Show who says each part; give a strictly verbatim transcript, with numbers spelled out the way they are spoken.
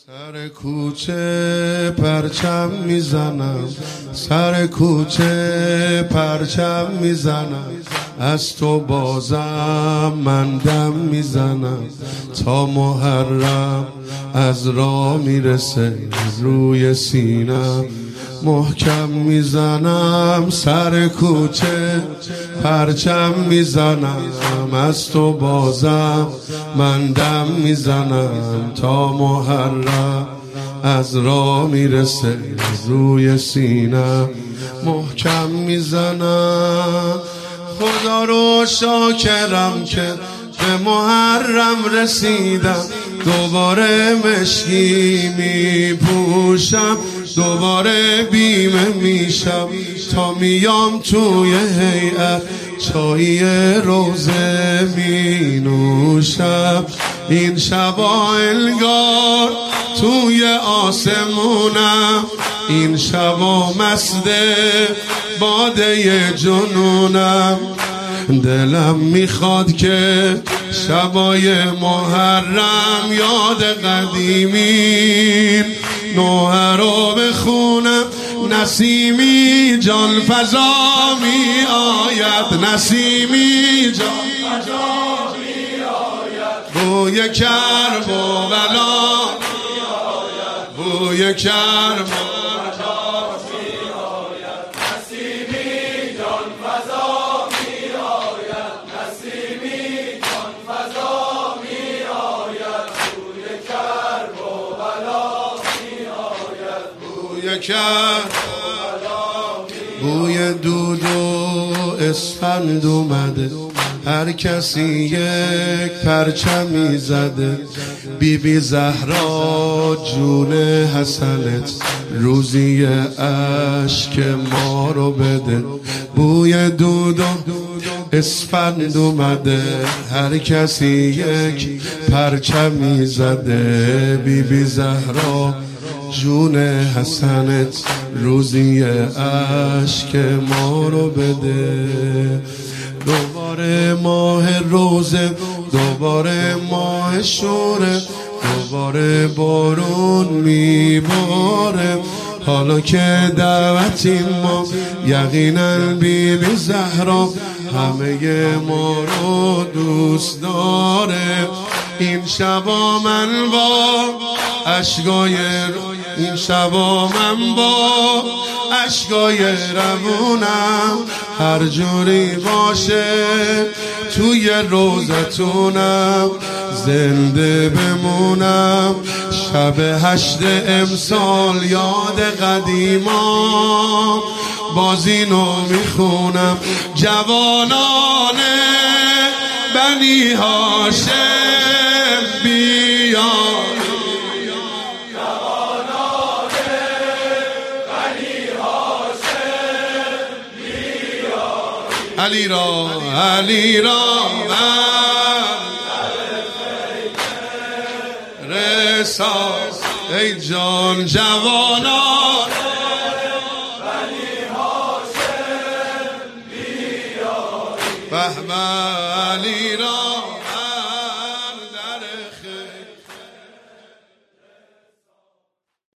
Speaker 1: سر کوچه پرچم میزنم، سر کوچه پرچم میزنم، از تو بازم من دم میزنم، تا محرم از راه میرسه روی سینم محکم میزنم. سر کوچه پرچم میزنم، از تو بازم من دم میزنم، تا محرم از راه میرسه روی سینم محکم میزنم. خدا رو شاکرم که به محرم رسیدم، دوباره مشکی می پوشم، دوباره بیمه میشم، تا میام توی هیئت چایی روزه می نوشم. این شبا انگار توی آسمونم، این شبا مست باده جنونم. دلم میخواد که شبای محرم یاد قدیمی نوحه رو بخونم. نسیمی جان فضا می آید، نسیمی جان فضا می آید، بوی کرب و بلا می آید، بوی کرب و بوی دود و اسفند اومده، هر کسی یک پرچمی زده. بی بی زهرا جون حسنت روزی اشک ما رو بده. بوی دود و اسفند اومده، هر کسی یک پرچمی زده. بی بی زهرا جون حسنت روزی اشک ما رو بده. دوباره ماه روزه، دوباره ماه شوره، دوباره بارون میباره. حالا که دعوتیم ما یقینا بی بی زهرا همه ما رو دوست داره. این شبا من با اشکای این شبا من با اشکای روونم، هر جوری باشه توی روزتونم زنده بمونم. شب هشت امسال یاد قدیما بازینو میخونم. جوانان بنی هاشم بیا، علی را علی را من رساز ای جان جوانان بنی هاشم بیا. به به علی را